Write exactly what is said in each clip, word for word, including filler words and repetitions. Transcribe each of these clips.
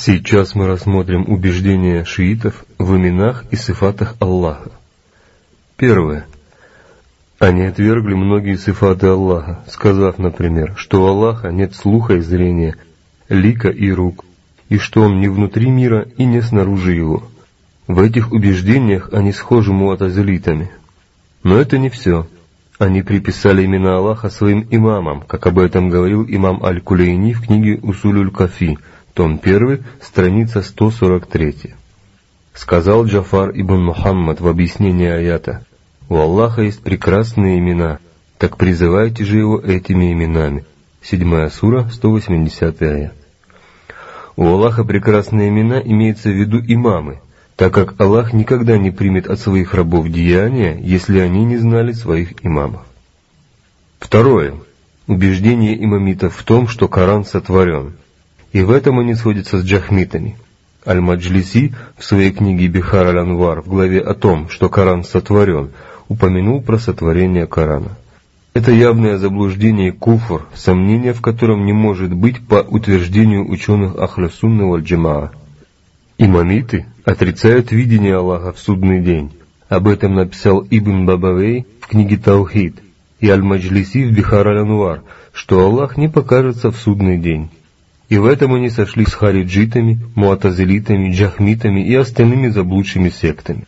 Сейчас мы рассмотрим убеждения шиитов в именах и сифатах Аллаха. Первое. Они отвергли многие сифаты Аллаха, сказав, например, что у Аллаха нет слуха и зрения, лика и рук, и что Он не внутри мира и не снаружи его. В этих убеждениях они схожи муатазилитами. Но это не все. Они приписали имена Аллаха своим имамам, как об этом говорил имам Аль-Кулейни в книге «Усулюль Кафи», том один, страница сто сорок три. Сказал Джафар ибн Мухаммад в объяснении аята: «У Аллаха есть прекрасные имена, так призывайте же его этими именами». седьмая сура, сто восьмидесятый аят. У Аллаха прекрасные имена имеется в виду имамы, так как Аллах никогда не примет от своих рабов деяния, если они не знали своих имамов. Второе. Убеждение имамитов в том, что Коран сотворен. И в этом они сходятся с джахмитами. Аль-Маджлиси в своей книге Бихар аль-Анвар в главе о том, что Коран сотворен, упомянул про сотворение Корана. Это явное заблуждение и куфр, сомнение в котором не может быть по утверждению ученых Ахлю Сунна валь Джамаа. Имамиты отрицают видение Аллаха в судный день. Об этом написал Ибн Бабавей в книге Таухид и Аль-Маджлиси в Бихар аль-Анвар, что Аллах не покажется в судный день. И в этом они сошлись с хариджитами, муатазилитами, джахмитами и остальными заблудшими сектами.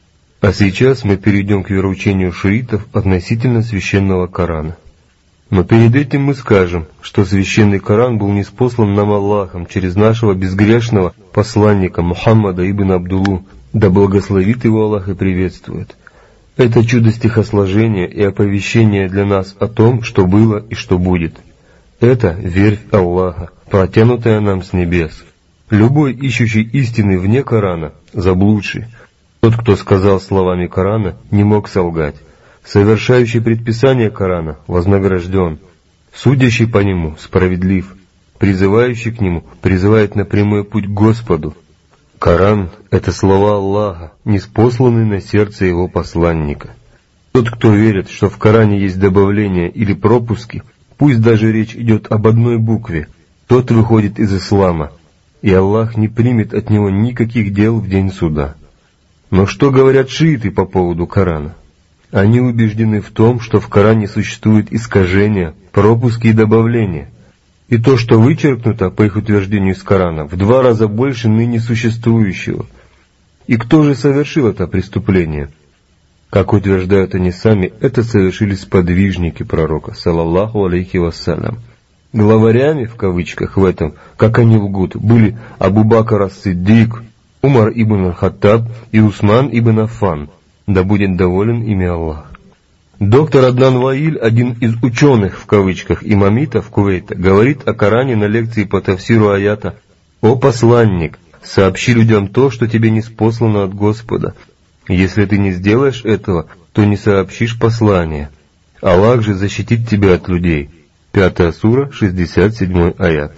А сейчас мы перейдем к вероучению шиитов относительно священного Корана. Но перед этим мы скажем, что священный Коран был ниспослан нам Аллахом через нашего безгрешного посланника Мухаммада ибн Абдуллу, да благословит его Аллах и приветствует. Это чудо стихосложения и оповещение для нас о том, что было и что будет. Это верфь Аллаха, протянутая нам с небес. Любой ищущий истины вне Корана – заблудший. Тот, кто сказал словами Корана, не мог солгать. Совершающий предписание Корана вознагражден. Судящий по нему справедлив. Призывающий к нему призывает на прямой путь к Господу. Коран – это слова Аллаха, ниспосланные на сердце его посланника. Тот, кто верит, что в Коране есть добавления или пропуски, пусть даже речь идет об одной букве, тот выходит из ислама, и Аллах не примет от него никаких дел в день суда. Но что говорят шииты по поводу Корана? Они убеждены в том, что в Коране существуют искажения, пропуски и добавления. И то, что вычеркнуто, по их утверждению из Корана, в два раза больше ныне существующего. И кто же совершил это преступление? Как утверждают они сами, это совершили сподвижники пророка, саллаллаху алейхи вассалям. Главарями, в кавычках, в этом, как они лгут, были Абу Бакр ас-Сиддик, Умар ибн аль-Хаттаб и Усман ибн Аффан, да будет доволен ими Аллах. Доктор Аднан Ваиль, один из ученых, в кавычках, имамитов Кувейта, говорит о Коране на лекции по тафсиру аята: «О посланник, сообщи людям то, что тебе ниспослано от Господа. Если ты не сделаешь этого, то не сообщишь послание. Аллах же защитит тебя от людей». Пятая сура, шестьдесят седьмой аят.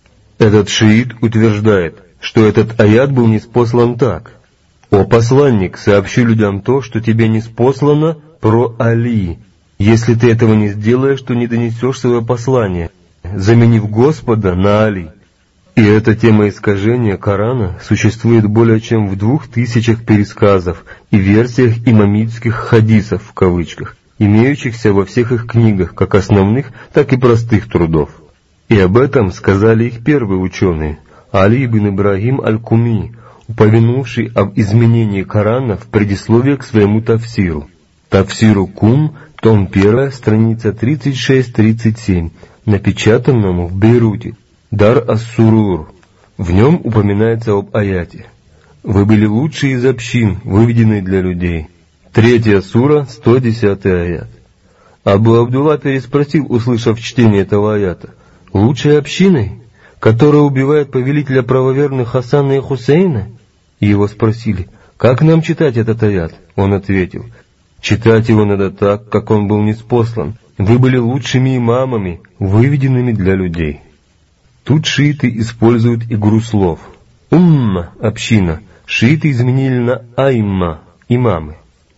Этот шиит утверждает, что этот аят был ниспослан так: «О посланник, сообщи людям то, что тебе ниспослано про Али. Если ты этого не сделаешь, то не донесешь свое послание, заменив Господа на Али». И эта тема искажения Корана существует более чем в двух тысячах пересказов и версиях имамитских хадисов, в кавычках, имеющихся во всех их книгах, как основных, так и простых трудов. И об этом сказали их первые ученые, Али ибн Ибрагим аль-Куми, упомянувший об изменении Корана в предисловии к своему тафсиру. Тафсиру Кум, том один, страница тридцать шесть тридцать семь, напечатанному в Бейруте, Дар ас-Сурур. В нем упоминается об аяте: «Вы были лучшие из общин, выведенные для людей». Третья сура, сто десятый аят. Абу Абдулла переспросил, услышав чтение этого аята: «Лучшей общиной, которая убивает повелителя правоверных Хасана и Хусейна?» И его спросили: «Как нам читать этот аят?» Он ответил: «Читать его надо так, как он был ниспослан. Вы были лучшими имамами, выведенными для людей». Тут шииты используют игру слов. «Умма» — община, шииты изменили на «айма» — имамы.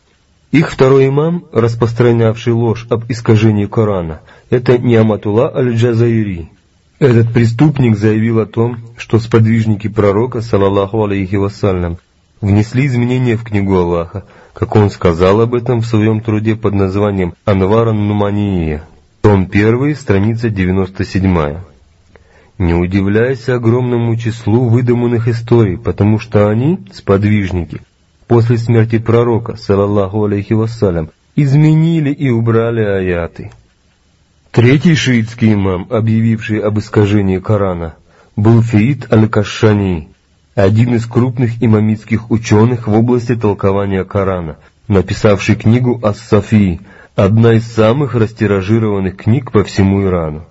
Их второй имам, распространявший ложь об искажении Корана, это Ниаматулла аль-Джазаири. Этот преступник заявил о том, что сподвижники пророка, саллаллаху алейхи вассалям, внесли изменения в книгу Аллаха, как он сказал об этом в своем труде под названием «Анвар ан-Нуманийя», том первый, страница девяносто семь. Не удивляйся огромному числу выдуманных историй, потому что они, сподвижники, после смерти пророка, саллаллаху алейхи вассалям, изменили и убрали аяты. Третий шиитский имам, объявивший об искажении Корана, был Фиит аль-Кашшани, один из крупных имамитских ученых в области толкования Корана, написавший книгу Ас-Сафи, одна из самых растиражированных книг по всему Ирану.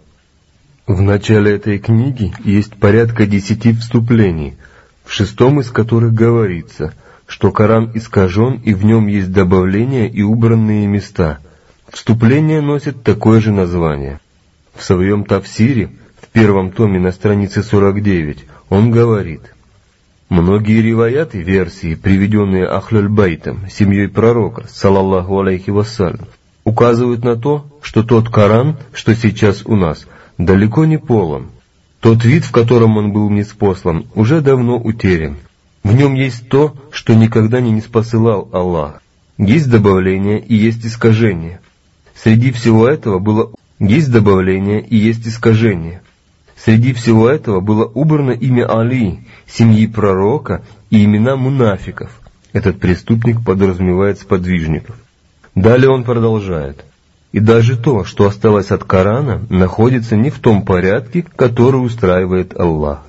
В начале этой книги есть порядка десяти вступлений, в шестом из которых говорится, что Коран искажен и в нем есть добавления и убранные места. Вступление носит такое же название. В своем тафсире, в первом томе на странице сорок девять, он говорит: многие риваяты, версии, приведенные Ахлюль-Байтом, семьей пророка, саллаллаху алейхи вассалям, указывают на то, что тот Коран, что сейчас у нас, далеко не полон. Тот вид, в котором он был ниспослан, уже давно утерян. В нем есть то, что никогда не ниспосылал Аллах. Есть добавление и есть искажение. Среди всего этого было есть добавление и есть искажение. Среди всего этого было убрано имя Али, семьи пророка, и имена мунафиков. Этот преступник подразумевает сподвижников. Далее он продолжает: и даже то, что осталось от Корана, находится не в том порядке, который устраивает Аллах.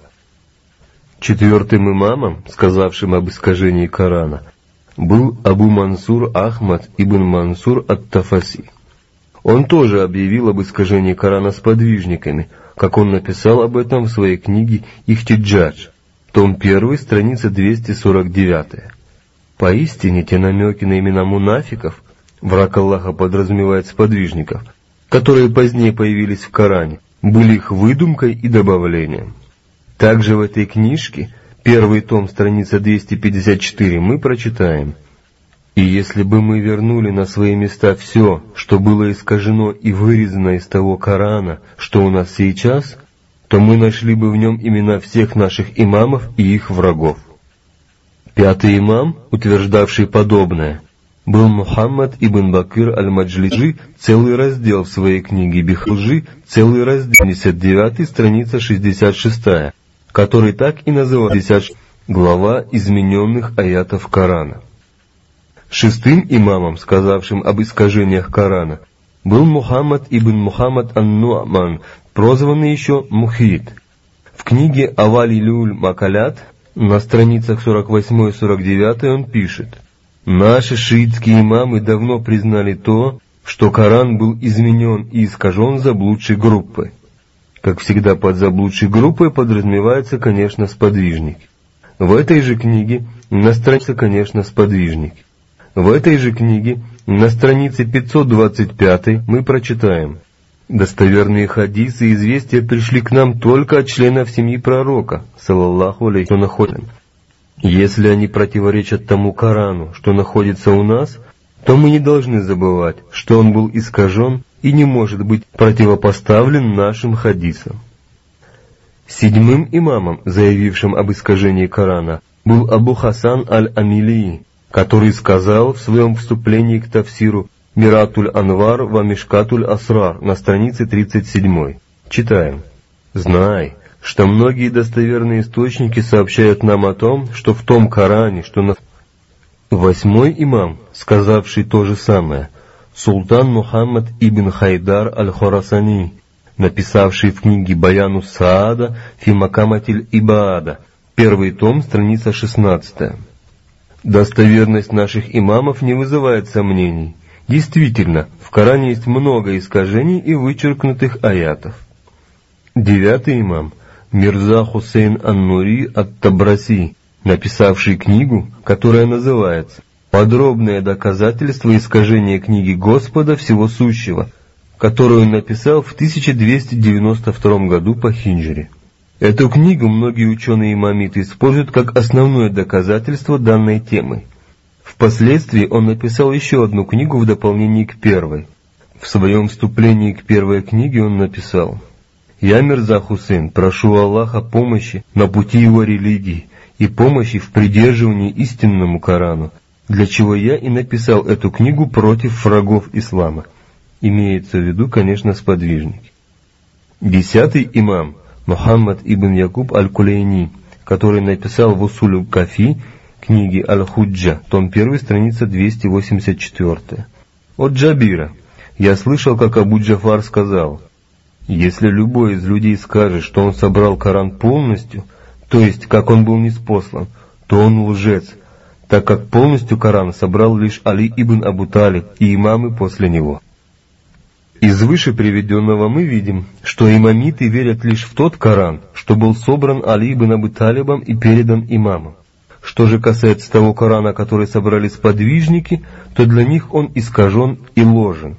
Четвертым имамом, сказавшим об искажении Корана, был Абу Мансур Ахмад ибн Мансур ат-Тафаси. Он тоже объявил об искажении Корана сподвижниками, как он написал об этом в своей книге «Ихтиджадж», том первый, страница двести сорок девять. Поистине те намеки на имена мунафиков, враг Аллаха подразумевает сподвижников, которые позднее появились в Коране, были их выдумкой и добавлением. Также в этой книжке, первый том, страница двести пятьдесят четыре, мы прочитаем: «И если бы мы вернули на свои места все, что было искажено и вырезано из того Корана, что у нас сейчас, то мы нашли бы в нем имена всех наших имамов и их врагов». Пятый имам, утверждавший подобное, был Мухаммад ибн Бакир аль-Маджлиджи, целый раздел в своей книге Бихлжи, целый раздел, семьдесят девять, страница шестьдесят шесть, который так и называется глава измененных аятов Корана. Шестым имамом, сказавшим об искажениях Корана, был Мухаммад ибн Мухаммад ан-Ну'ман, прозванный еще Мухит. В книге Авалилюль Макалят на страницах сорок восемь сорок девять он пишет: «Наши шиитские имамы давно признали то, что Коран был изменен и искажен заблудшей группой». Как всегда, под заблудшей группой подразумевается, конечно, сподвижник. В этой же книге на странице, конечно, сподвижник. В этой же книге на странице пятьсот двадцать пять мы прочитаем: «Достоверные хадисы и известия пришли к нам только от членов семьи пророка, саллаллаху алейхи вассалям. Если они противоречат тому Корану, что находится у нас, то мы не должны забывать, что он был искажен и не может быть противопоставлен нашим хадисам». Седьмым имамом, заявившим об искажении Корана, был Абу Хасан аль-Амили, который сказал в своем вступлении к тафсиру Миратуль Анвар ва Мишкатуль Асрар на странице тридцать семь. Читаем: «Знай, что многие достоверные источники сообщают нам о том, что в том Коране, что на...» Восьмой имам, сказавший то же самое, султан Мухаммад ибн Хайдар аль-Хорасани, написавший в книге Баяну Саада фи Макаматиль Ибаада, первый том, страница шестнадцать. Достоверность наших имамов не вызывает сомнений. Действительно, в Коране есть много искажений и вычеркнутых аятов. Девятый имам, Мирза Хусейн ан-Нури ат-Табраси, написавший книгу, которая называется «Подробное доказательство искажения книги Господа Всего Сущего», которую он написал в тысяча двести девяносто втором году по хинджре. Эту книгу многие ученые-имамиты используют как основное доказательство данной темы. Впоследствии он написал еще одну книгу в дополнение к первой. В своем вступлении к первой книге он написал: «Я, Мирза Хусейн, прошу Аллаха помощи на пути его религии и помощи в придерживании истинному Корану, для чего я и написал эту книгу против врагов ислама». Имеется в виду, конечно, сподвижники. Десятый имам Мухаммад ибн Якуб аль-Кулейни, который написал в Усулю Кафи книги Аль-Худжа, том первый, страница двести восемьдесят четыре. От Джабира: «Я слышал, как Абу Джафар сказал: если любой из людей скажет, что он собрал Коран полностью, то есть как он был ниспослан, то он лжец, так как полностью Коран собрал лишь Али ибн Абу Талиб и имамы после него». Из выше приведенного мы видим, что имамиты верят лишь в тот Коран, что был собран Али ибн Абу Талибом и передан имамам. Что же касается того Корана, который собрали сподвижники, то для них он искажен и ложен.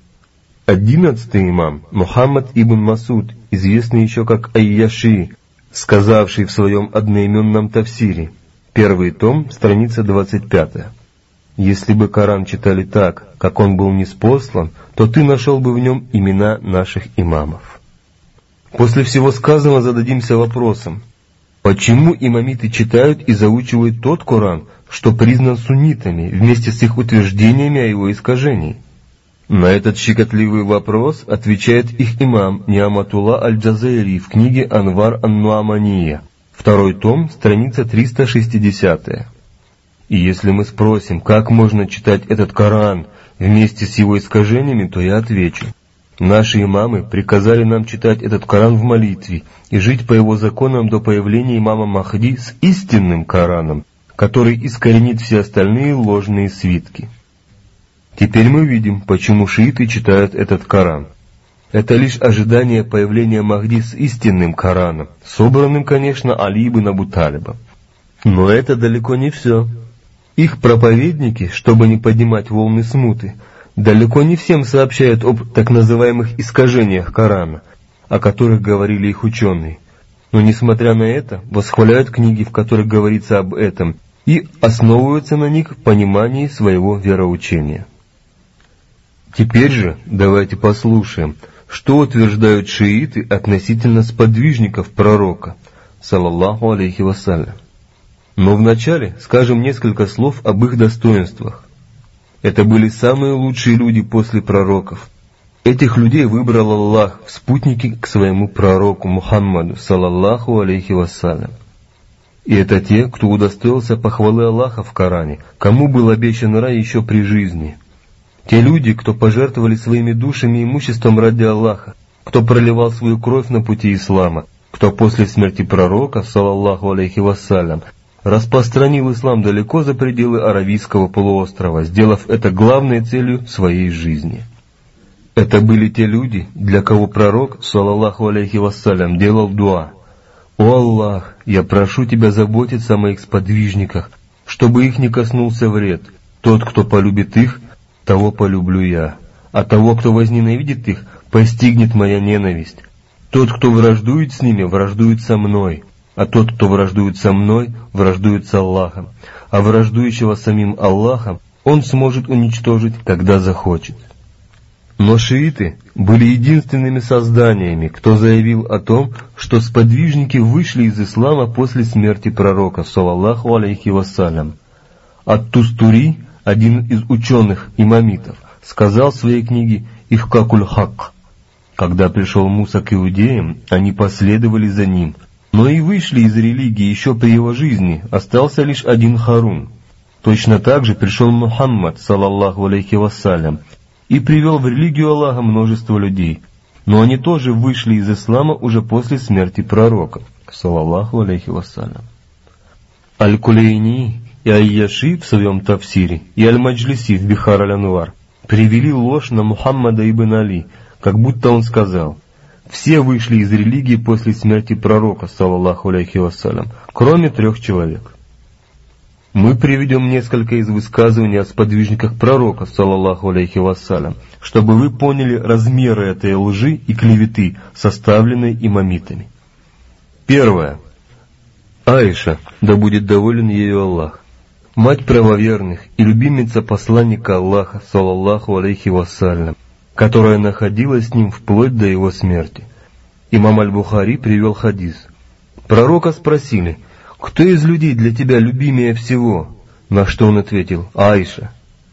Одиннадцатый имам Мухаммад ибн Масуд, известный еще как Ай-Яши, сказавший в своем одноименном тафсире, первый том, страница двадцать пятая: «Если бы Коран читали так, как он был ниспослан, то ты нашел бы в нем имена наших имамов». После всего сказанного зададимся вопросом: почему имамиты читают и заучивают тот Коран, что признан суннитами, вместе с их утверждениями о его искажении? На этот щекотливый вопрос отвечает их имам Ниаматулла аль-Джазайри в книге Анвар ан-Нуамания, второй том, страница триста шестидесятая. И если мы спросим, как можно читать этот Коран вместе с его искажениями, то я отвечу: наши имамы приказали нам читать этот Коран в молитве и жить по его законам до появления имама Махди с истинным Кораном, который искоренит все остальные ложные свитки. Теперь мы видим, почему шииты читают этот Коран. Это лишь ожидание появления Махди с истинным Кораном, собранным, конечно, Али ибн Абу Талибом. Но это далеко не все. Их проповедники, чтобы не поднимать волны смуты, далеко не всем сообщают об так называемых искажениях Корана, о которых говорили их ученые. Но несмотря на это, восхваляют книги, в которых говорится об этом, и основываются на них в понимании своего вероучения. Теперь же давайте послушаем, что утверждают шииты относительно сподвижников пророка, саллаллаху алейхи вассалям. Но вначале скажем несколько слов об их достоинствах. Это были самые лучшие люди после пророков. Этих людей выбрал Аллах в спутники к своему пророку Мухаммаду, саллаллаху алейхи вассалям. И это те, кто удостоился похвалы Аллаха в Коране, кому был обещан рай еще при жизни. Те люди, кто пожертвовали своими душами и имуществом ради Аллаха, кто проливал свою кровь на пути ислама, кто после смерти пророка, саллаллаху алейхи вассалям, распространил ислам далеко за пределы Аравийского полуострова, сделав это главной целью своей жизни. Это были те люди, для кого пророк, саллаллаху алейхи вассалям, делал дуа: «О Аллах, я прошу Тебя заботиться о моих сподвижниках, чтобы их не коснулся вред. Тот, кто полюбит их, того полюблю я, а того, кто возненавидит их, постигнет моя ненависть. Тот, кто враждует с ними, враждует со мной, а тот, кто враждует со мной, враждует с Аллахом, а враждующего самим Аллахом он сможет уничтожить, когда захочет». Но шииты были единственными созданиями, кто заявил о том, что сподвижники вышли из ислама после смерти пророка, саллаллаху алейхи вассалям. Ат-Тустури, один из ученых имамитов, сказал в своей книге «Ихкакуль хак»: когда пришел Муса к иудеям, они последовали за ним, но и вышли из религии еще при его жизни, остался лишь один Харун. Точно так же пришел Мухаммад, саллаллаху алейхи вассалям, и привел в религию Аллаха множество людей, но они тоже вышли из ислама уже после смерти пророка, саллаллаху алейхи вассалям. Аль-Кулейни и Ай-Яши в своем тафсире и Аль-Маджлиси в Бихар аль-Анвар привели ложь на Мухаммада ибн Али, как будто он сказал: все вышли из религии после смерти пророка, саллаллаху алейхи вассалям, кроме трех человек. Мы приведем несколько из высказываний о сподвижниках пророка, саллаллаху алейхи вассалям, чтобы вы поняли размеры этой лжи и клеветы, составленной имамитами. Первое. Аиша, да будет доволен ею Аллах, мать правоверных и любимица посланника Аллаха, саллаллаху алейхи вассалям, которая находилась с ним вплоть до его смерти. Имам Аль-Бухари привел хадис. Пророка спросили: «Кто из людей для тебя любимее всего?» На что он ответил: «Аиша».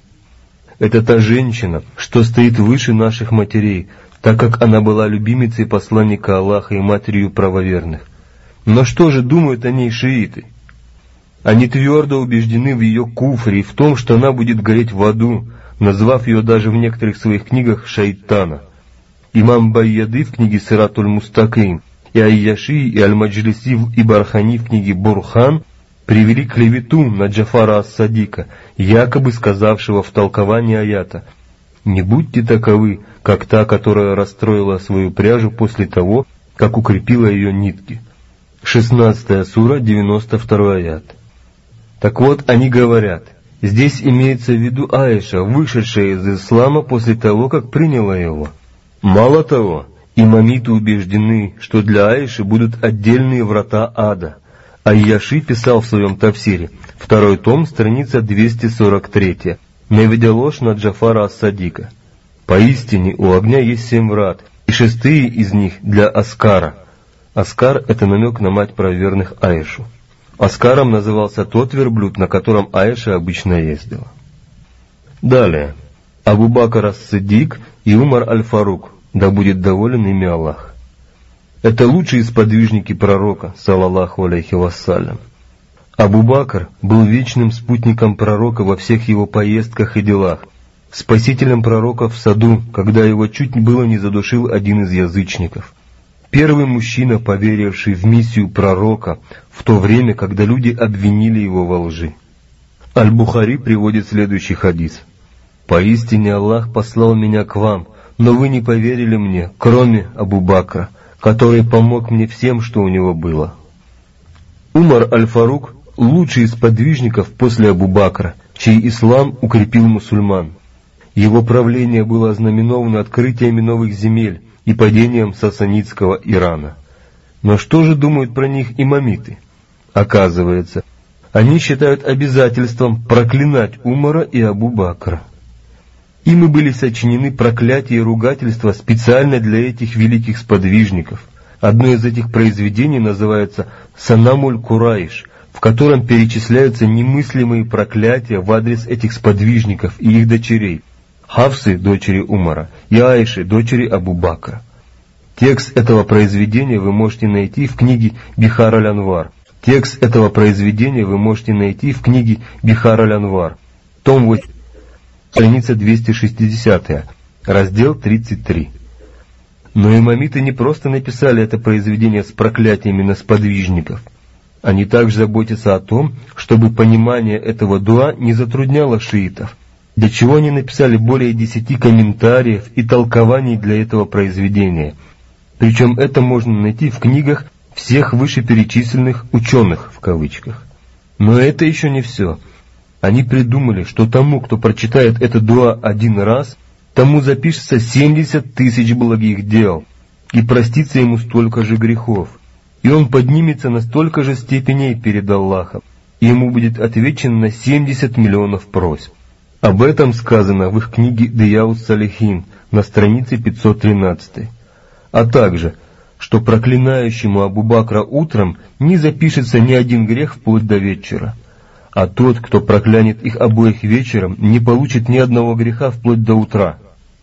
Это та женщина, что стоит выше наших матерей, так как она была любимицей посланника Аллаха и матерью правоверных. Но что же думают о ней шииты? Они твердо убеждены в ее куфре и в том, что она будет гореть в аду, назвав ее даже в некоторых своих книгах шайтана. Имам Байяды в книге Сиратуль Мустаким и Айяши и Аль-Маджлиси и Бархани в книге Бурхан привели клевету на Джафара ас-Садика, якобы сказавшего в толковании аята: «Не будьте таковы, как та, которая расстроила свою пряжу после того, как укрепила ее нитки». шестнадцатая сура, девяносто второй аят. Так вот, они говорят, здесь имеется в виду Аиша, вышедшая из ислама после того, как приняла его. Мало того, имамиты убеждены, что для Аиши будут отдельные врата ада. Айяши писал в своем тафсире, второй том, страница двести сорок три, наведя ложь на Джафара ас-Садика. Поистине у огня есть семь врат, и шестые из них для Аскара. Аскар — это намек на мать правоверных Аишу. Аскаром назывался тот верблюд, на котором Аиша обычно ездила. Далее. Абу Бакр ас-Сиддик и Умар аль-Фарук, да будет доволен ими Аллах. Это лучшие сподвижники пророка, саллаллаху алейхи вассалям. Абу Бакр был вечным спутником пророка во всех его поездках и делах, спасителем пророка в саду, когда его чуть было не задушил один из язычников. Первый мужчина, поверивший в миссию пророка в то время, когда люди обвинили его во лжи. Аль-Бухари приводит следующий хадис. «Поистине Аллах послал меня к вам, но вы не поверили мне, кроме Абу Бакра, который помог мне всем, что у него было». Умар аль-Фарук – лучший из подвижников после Абу Бакра, чей ислам укрепил мусульман. Его правление было ознаменовано открытиями новых земель и падением сасанидского Ирана. Но что же думают про них имамиты? Оказывается, они считают обязательством проклинать Умара и Абу Бакра. Ими были сочинены проклятия и ругательства специально для этих великих сподвижников. Одно из этих произведений называется «Санамуль Курайш», в котором перечисляются немыслимые проклятия в адрес этих сподвижников и их дочерей, Хафсы, дочери Умара, и Аиши, дочери Абу Бакра. Текст этого произведения вы можете найти в книге Бихар аль-Анвар. Текст этого произведения вы можете найти в книге Бихар аль-Анвар, том восемь, страница двести шестьдесят, раздел тридцать три. Но имамиты не просто написали это произведение с проклятиями на сподвижников. Они также заботятся о том, чтобы понимание этого дуа не затрудняло шиитов, для чего они написали более десяти комментариев и толкований для этого произведения. Причем это можно найти в книгах всех вышеперечисленных «ученых» в кавычках. Но это еще не все. Они придумали, что тому, кто прочитает это дуа один раз, тому запишется семьдесят тысяч благих дел, и простится ему столько же грехов, и он поднимется на столько же степеней перед Аллахом, и ему будет отвечено на семьдесят миллионов просьб. Об этом сказано в их книге Дияус Салихин на странице пятьсот тринадцать, а также, что проклинающему Абу Бакра утром не запишется ни один грех вплоть до вечера, а тот, кто проклянет их обоих вечером, не получит ни одного греха вплоть до утра.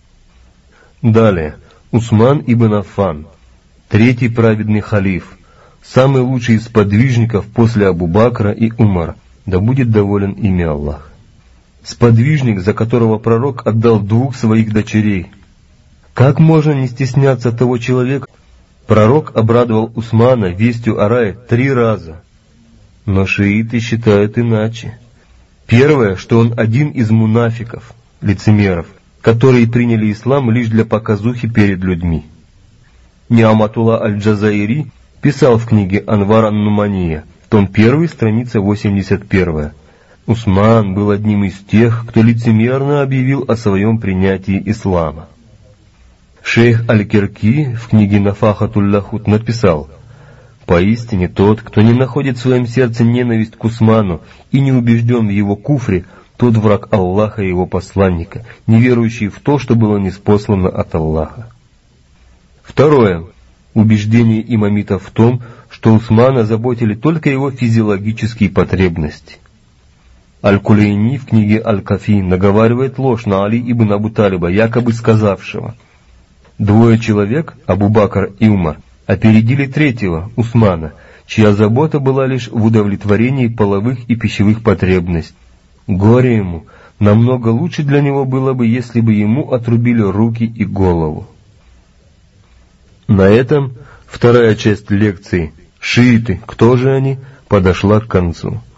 Далее, Усман ибн Аффан, третий праведный халиф, самый лучший из подвижников после Абу Бакра и Умара, да будет доволен ими Аллах. Сподвижник, за которого пророк отдал двух своих дочерей. Как можно не стесняться того человека? Пророк обрадовал Усмана вестью о рае три раза. Но шииты считают иначе. Первое, что он один из мунафиков, лицемеров, которые приняли ислам лишь для показухи перед людьми. Ниаматулла аль-Джазаири писал в книге Анвар ан-Нумания, том первый, страница восемьдесят первая. Усман был одним из тех, кто лицемерно объявил о своем принятии ислама. Шейх Аль-Кирки в книге Нафахатуль-Лахут написал: «Поистине тот, кто не находит в своем сердце ненависть к Усману и не убежден в его куфре, тот враг Аллаха и его посланника, не верующий в то, что было ниспослано от Аллаха». Второе. Убеждение имамитов в том, что Усмана заботили только его физиологические потребности. Аль-Кулейни в книге Аль-Кафи наговаривает ложь на Али ибн Абу Талиба, якобы сказавшего: «Двое человек, Абу Бакр и Умар, опередили третьего, Усмана, чья забота была лишь в удовлетворении половых и пищевых потребностей. Горе ему, намного лучше для него было бы, если бы ему отрубили руки и голову». На этом вторая часть лекции «Шииты, кто же они?» подошла к концу.